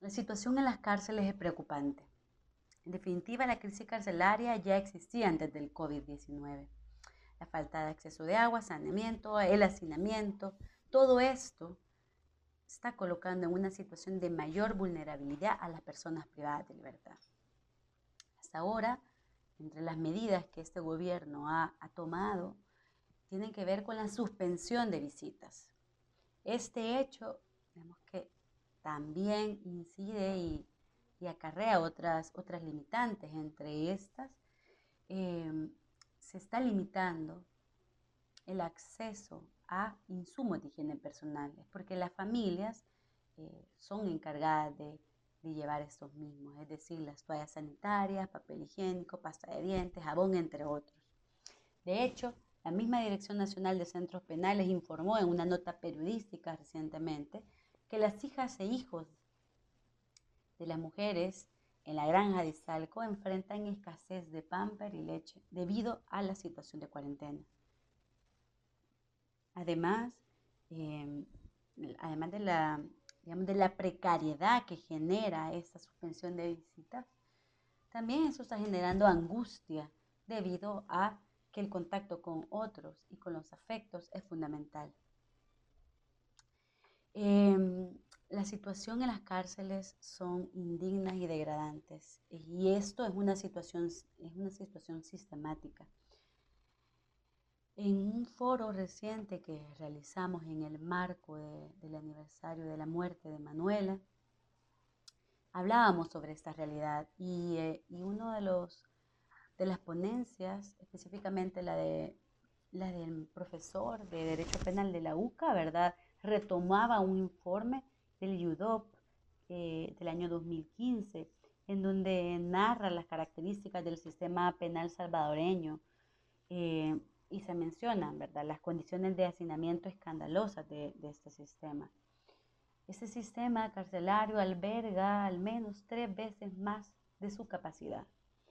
La situación en las cárceles es preocupante. En definitiva, la crisis carcelaria ya existía antes del COVID-19. La falta de acceso de agua, saneamiento, el hacinamiento, todo esto está colocando en una situación de mayor vulnerabilidad a las personas privadas de libertad. Hasta ahora, entre las medidas que este gobierno ha tomado, tienen que ver con la suspensión de visitas. Este hecho, vemos que también incide y acarrea otras limitantes. Entre estas, se está limitando el acceso a insumos de higiene personales, porque las familias son encargadas de llevar estos mismos, es decir, las toallas sanitarias, papel higiénico, pasta de dientes, jabón, entre otros. De hecho, la misma Dirección Nacional de Centros Penales informó en una nota periodística recientemente que las hijas e hijos de las mujeres en la granja de Izalco enfrentan escasez de pamper y leche debido a la situación de cuarentena. Además, eh, además de la precariedad que genera esta suspensión de visitas, también eso está generando angustia debido a que el contacto con otros y con los afectos es fundamental. La situación en las cárceles son indignas y degradantes, y esto es una situación sistemática. En un foro reciente que realizamos en el marco del aniversario de la muerte de Manuela, hablábamos sobre esta realidad y uno de las ponencias, específicamente la del profesor de Derecho Penal de la UCA, ¿verdad?, retomaba un informe del IUDOP del año 2015, en donde narra las características del sistema penal salvadoreño y se mencionan, ¿verdad?, las condiciones de hacinamiento escandalosas de este sistema. Este sistema carcelario alberga al menos 3 veces más de su capacidad.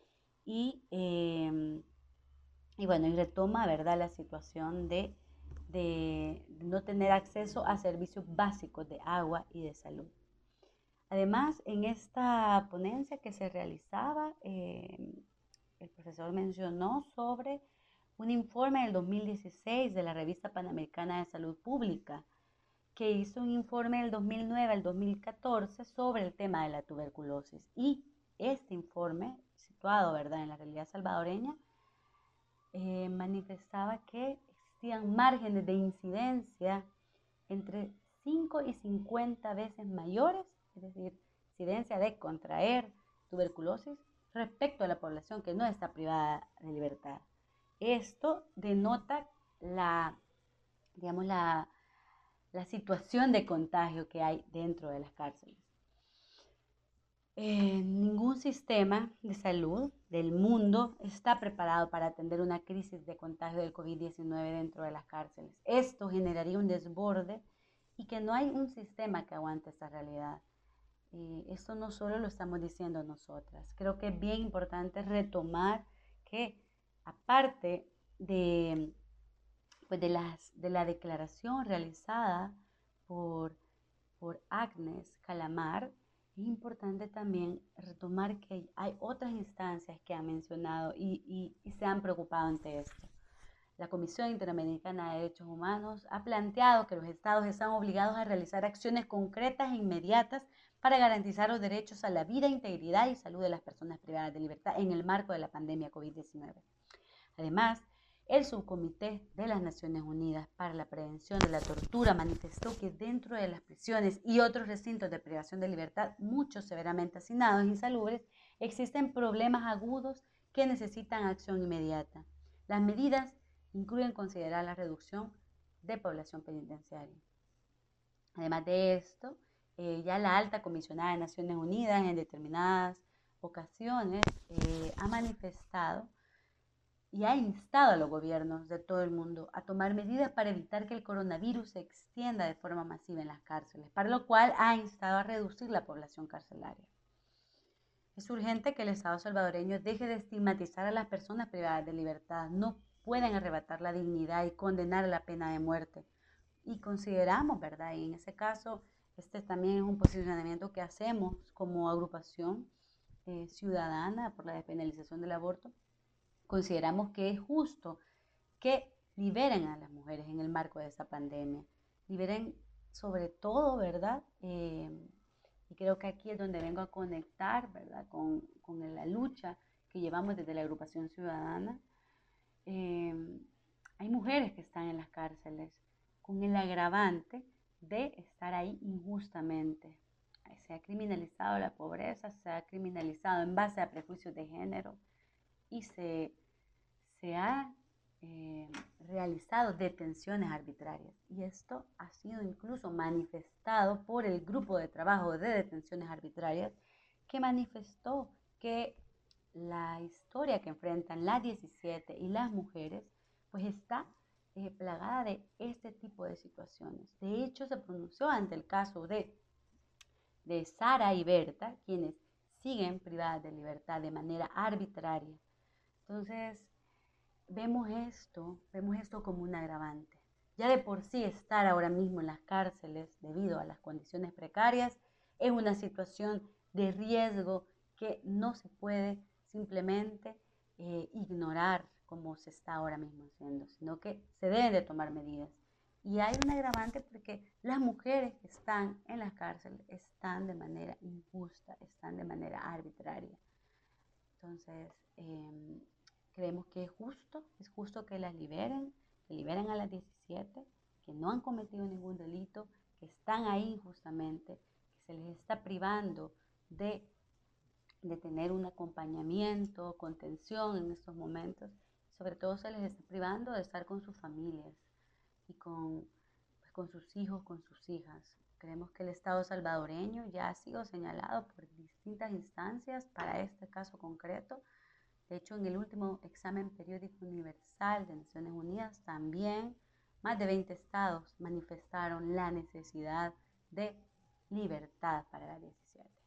Y bueno, y retoma, ¿verdad?, la situación de no tener acceso a servicios básicos de agua y de salud. Además, en esta ponencia que se realizaba, el profesor mencionó sobre un informe del 2016 de la Revista Panamericana de Salud Pública, que hizo un informe del 2009 al 2014 sobre el tema de la tuberculosis. Y este informe, situado, ¿verdad?, en la realidad salvadoreña, manifestaba que existían márgenes de incidencia entre 5 y 50 veces mayores, es decir, incidencia de contraer tuberculosis respecto a la población que no está privada de libertad. Esto denota digamos, la situación de contagio que hay dentro de las cárceles. Ningún sistema de salud del mundo está preparado para atender una crisis de contagio del COVID-19 dentro de las cárceles. Esto generaría un desborde y que no hay un sistema que aguante esta realidad. Esto no solo lo estamos diciendo nosotras. Creo que es bien importante retomar que aparte pues de la declaración realizada por Agnes Calamar, es importante también retomar que hay otras instancias que han mencionado y se han preocupado ante esto. La Comisión Interamericana de Derechos Humanos ha planteado que los estados están obligados a realizar acciones concretas e inmediatas para garantizar los derechos a la vida, integridad y salud de las personas privadas de libertad en el marco de la pandemia COVID-19. Además, el Subcomité de las Naciones Unidas para la Prevención de la Tortura manifestó que dentro de las prisiones y otros recintos de privación de libertad, muchos severamente hacinados e insalubres, existen problemas agudos que necesitan acción inmediata. Las medidas incluyen considerar la reducción de población penitenciaria. Además de esto, ya la alta comisionada de Naciones Unidas en determinadas ocasiones ha manifestado y ha instado a los gobiernos de todo el mundo a tomar medidas para evitar que el coronavirus se extienda de forma masiva en las cárceles, para lo cual ha instado a reducir la población carcelaria. Es urgente que el Estado salvadoreño deje de estigmatizar a las personas privadas de libertad. No pueden arrebatar la dignidad y condenar a la pena de muerte. Y consideramos, ¿verdad?, y en ese caso Este también es un posicionamiento que hacemos como agrupación ciudadana por la despenalización del aborto. Consideramos que es justo que liberen a las mujeres en el marco de esa pandemia, liberen sobre todo, ¿verdad? Y creo que aquí es donde vengo a conectar, ¿verdad? Con la lucha que llevamos desde la agrupación ciudadana. Hay mujeres que están en las cárceles con el agravante de estar ahí injustamente. Se ha criminalizado la pobreza, se ha criminalizado en base a prejuicios de género y se ha realizado detenciones arbitrarias. Y esto ha sido incluso manifestado por el grupo de trabajo de detenciones arbitrarias, que manifestó que la historia que enfrentan las 17 y las mujeres pues está plagada de este tipo de situaciones. De hecho, se pronunció ante el caso de Sara y Berta, quienes siguen privadas de libertad de manera arbitraria. Entonces, vemos esto como un agravante. Ya de por sí estar ahora mismo en las cárceles debido a las condiciones precarias es una situación de riesgo que no se puede simplemente ignorar como se está ahora mismo haciendo, sino que se deben de tomar medidas. Y hay un agravante porque las mujeres que están en las cárceles están de manera injusta, están de manera arbitraria. Entonces, creemos que es justo que las liberen, que liberen a las 17, que no han cometido ningún delito, que están ahí injustamente, que se les está privando de tener un acompañamiento, contención en estos momentos. Sobre todo se les está privando de estar con sus familias y con sus hijos, con sus hijas. Creemos que el Estado salvadoreño ya ha sido señalado por distintas instancias para este caso concreto. De hecho, en el último examen periódico universal de Naciones Unidas también más de 20 estados manifestaron la necesidad de libertad para la 17.